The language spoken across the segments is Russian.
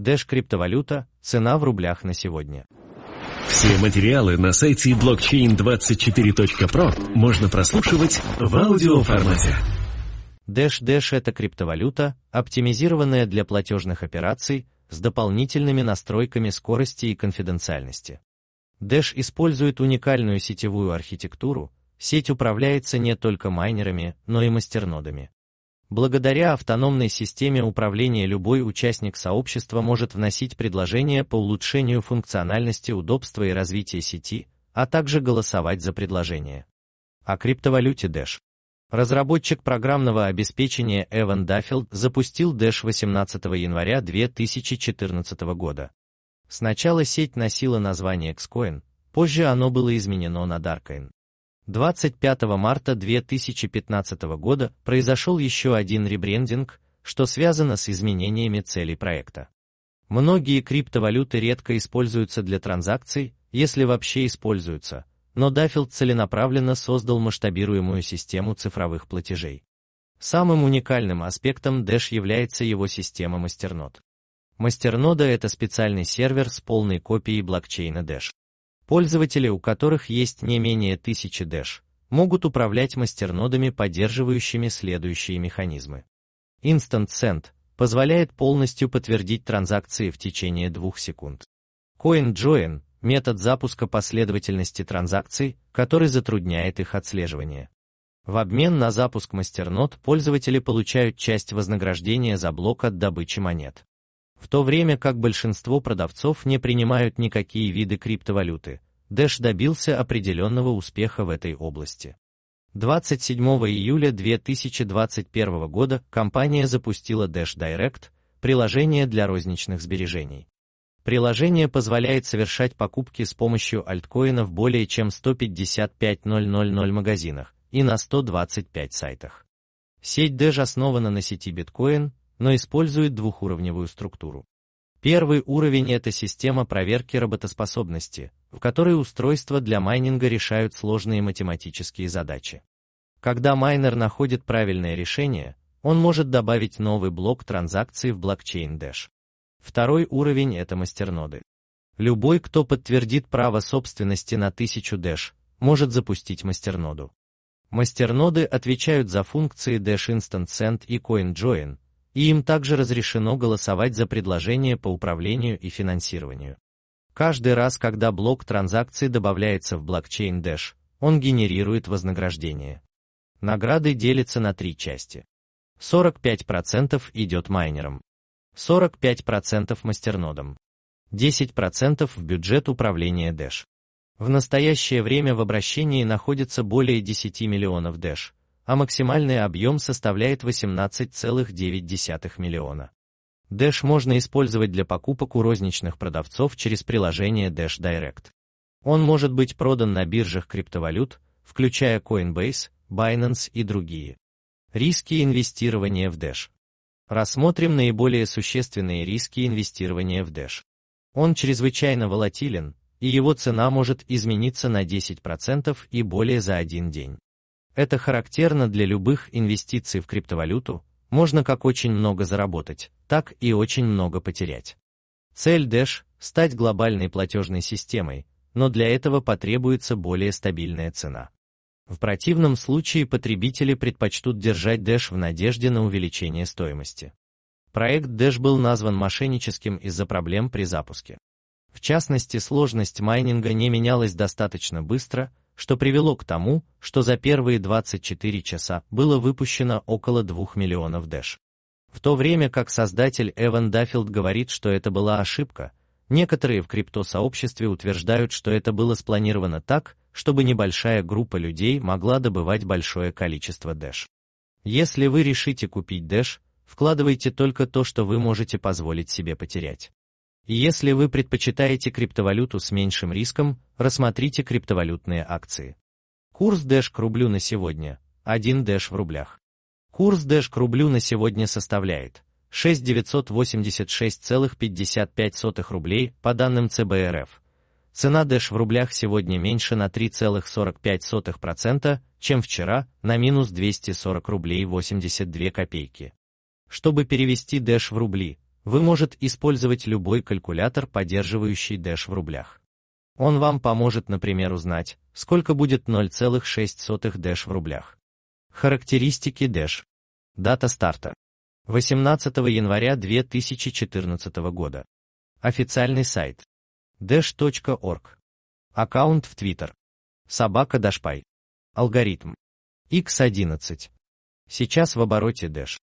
Dash криптовалюта, цена в рублях на сегодня. Все материалы на сайте blockchain24.pro можно прослушивать в аудиоформате. Dash это криптовалюта, оптимизированная для платежных операций, с дополнительными настройками скорости и конфиденциальности. Dash использует уникальную сетевую архитектуру, сеть управляется не только майнерами, но и мастернодами. Благодаря автономной системе управления любой участник сообщества может вносить предложения по улучшению функциональности, удобства и развития сети, а также голосовать за предложения. О криптовалюте Dash. Разработчик программного обеспечения Эван Даффилд запустил Dash 18 января 2014 года. Сначала сеть носила название Xcoin, позже оно было изменено на Darkcoin. 25 марта 2015 года произошел еще один ребрендинг, что связано с изменениями целей проекта. Многие криптовалюты редко используются для транзакций, если вообще используются, но Даффилд целенаправленно создал масштабируемую систему цифровых платежей. Самым уникальным аспектом Dash является его система мастернод. Мастернода — это специальный сервер с полной копией блокчейна Dash. Пользователи, у которых есть не менее 1000 Dash, могут управлять мастернодами, поддерживающими следующие механизмы. Instant Send позволяет полностью подтвердить транзакции в течение 2 секунд. CoinJoin — метод запуска последовательности транзакций, который затрудняет их отслеживание. В обмен на запуск мастернод пользователи получают часть вознаграждения за блок от добычи монет. В то время как большинство продавцов не принимают никакие виды криптовалюты, Dash добился определенного успеха в этой области. 27 июля 2021 года компания запустила Dash Direct, приложение для розничных сбережений. Приложение позволяет совершать покупки с помощью альткоинов более чем 155 000 магазинах и на 125 сайтах. Сеть Dash основана на сети биткоин, но использует двухуровневую структуру. Первый уровень — это система проверки работоспособности, в которой устройства для майнинга решают сложные математические задачи. Когда майнер находит правильное решение, он может добавить новый блок транзакций в блокчейн Dash. Второй уровень — это мастерноды. Любой, кто подтвердит право собственности на 1000 Dash, может запустить мастерноду. Мастерноды отвечают за функции Dash Instant Send и CoinJoin, и им также разрешено голосовать за предложения по управлению и финансированию. Каждый раз, когда блок транзакций добавляется в блокчейн Dash, он генерирует вознаграждение. Награды делятся на 3 части. 45% идет майнерам, 45% мастернодам, 10% в бюджет управления Dash. В настоящее время в обращении находится более 10 миллионов Dash, а максимальный объем составляет 18,9 миллиона. Dash можно использовать для покупок у розничных продавцов через приложение Dash Direct. Он может быть продан на биржах криптовалют, включая Coinbase, Binance и другие. Риски инвестирования в Dash. Рассмотрим наиболее существенные риски инвестирования в Dash. Он чрезвычайно волатилен, и его цена может измениться на 10% и более за один день. Это характерно для любых инвестиций в криптовалюту, можно как очень много заработать, так и очень много потерять. Цель Dash – стать глобальной платежной системой, но для этого потребуется более стабильная цена. В противном случае потребители предпочтут держать Dash в надежде на увеличение стоимости. Проект Dash был назван мошенническим из-за проблем при запуске. В частности, сложность майнинга не менялась достаточно быстро, что привело к тому, что за первые 24 часа было выпущено около 2 миллионов Dash. В то время как создатель Эван Даффилд говорит, что это была ошибка, некоторые в криптосообществе утверждают, что это было спланировано так, чтобы небольшая группа людей могла добывать большое количество Dash. Если вы решите купить Dash, вкладывайте только то, что вы можете позволить себе потерять. И если вы предпочитаете криптовалюту с меньшим риском, рассмотрите криптовалютные акции. Курс Dash к рублю на сегодня – 1 Dash в рублях. Курс Dash к рублю на сегодня составляет 6 986,55 рублей по данным ЦБ РФ. Цена Dash в рублях сегодня меньше на 3,45%, чем вчера, на минус 240 рублей 82 копейки. Чтобы перевести Dash в рубли, Вы можете использовать любой калькулятор, поддерживающий Dash в рублях. Он вам поможет, например, узнать, сколько будет 0,6 Dash в рублях. Характеристики Dash. Дата старта. 18 января 2014 года. Официальный сайт. Dash.org. Аккаунт в Twitter. @Dashpay. Алгоритм. X11. Сейчас в обороте Dash.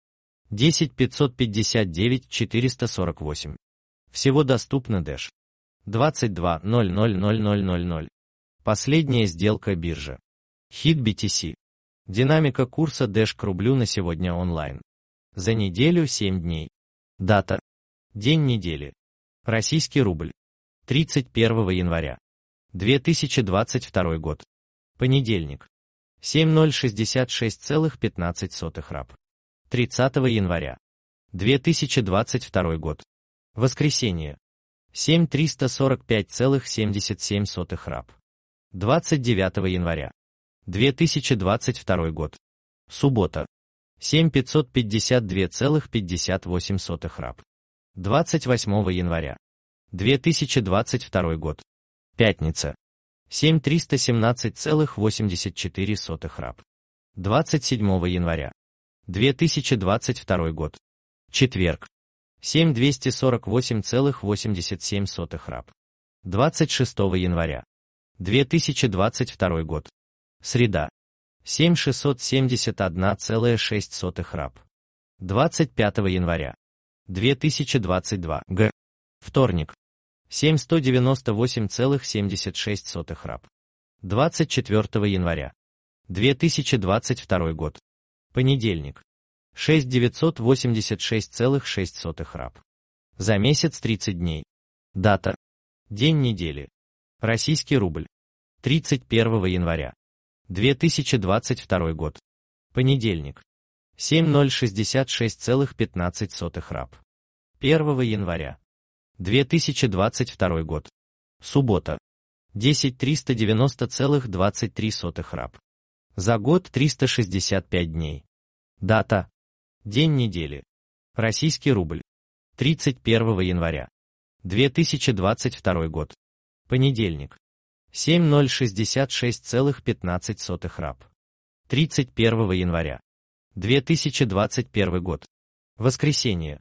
10 559 448. Всего доступно Dash. 22.00.0000. Последняя сделка биржа. Hit BTC. Динамика курса Dash к рублю на сегодня онлайн. За неделю 7 дней. Дата. День недели. Российский рубль. 31 января. 2022 год. Понедельник. 7066,15 раб. 30 января. 2022 год. Воскресенье. 7345,77 раб. 29 января. 2022 год. Суббота. 7552,58 раб. 28 января. 2022 год. Пятница. 7317,84 раб. 27 января. 2022 год. Четверг. 7248,87 раб. 26 января. 2022 год. Среда. 7671,6 раб. 25 января. 2022 г. Вторник. 7198,76 раб. 24 января. 2022 год. Понедельник. 6986,6 раб. За месяц 30 дней. Дата. День недели. Российский рубль. 31 января. 2022 год. Понедельник. 7066,15 раб. 1 января. 2022 год. Суббота. 10390,23 раб. За год 365 дней. Дата. День недели. Российский рубль. 31 января. 2022 год. Понедельник. 7066,15 раб. 31 января. 2021 год. Воскресенье.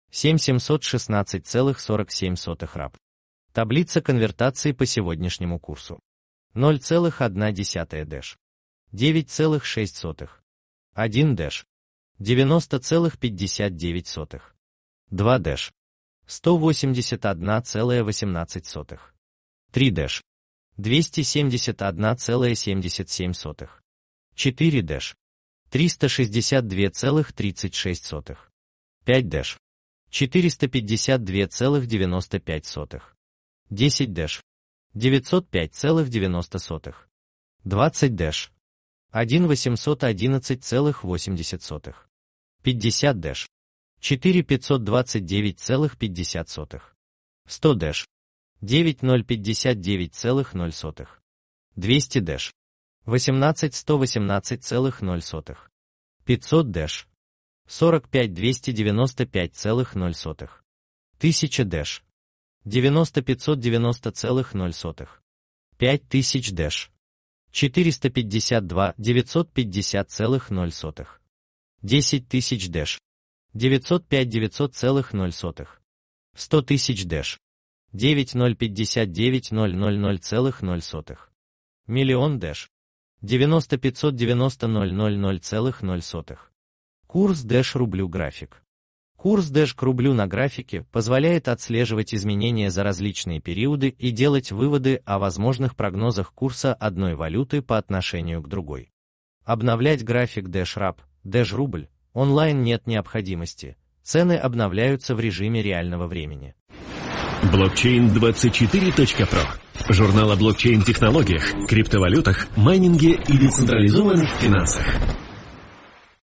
7716,47 раб. Таблица конвертации по сегодняшнему курсу. 0,1 Dash. 9,6. 1 Dash. 90,59. 2 Dash. 181,18. 3 Dash. 271,77. 4 Dash. 362,36. 5 Dash. 452,95. 10 Dash. 905,90. 20 Dash. 1811,80. 50 Dash. 4529,50. 100 Dash. 9059,0. 200 Dash. 18118,0. 500 Dash. 45295,0. 1000 Dash. 90590,0. 5000 Dash. 452,950,0. 10 тысяч Dash. 905,900,0. 100 тысяч Dash. 9059000,0. Миллион Dash. 90590,000,000. Курс Dash рублю график. Курс Dash к рублю на графике позволяет отслеживать изменения за различные периоды и делать выводы о возможных прогнозах курса одной валюты по отношению к другой. Обновлять график Dash Rub, Dash рубль, онлайн нет необходимости, цены обновляются в режиме реального времени. Блокчейн24.pro. Журнал о блокчейн-технологиях, криптовалютах, майнинге и децентрализованных финансах.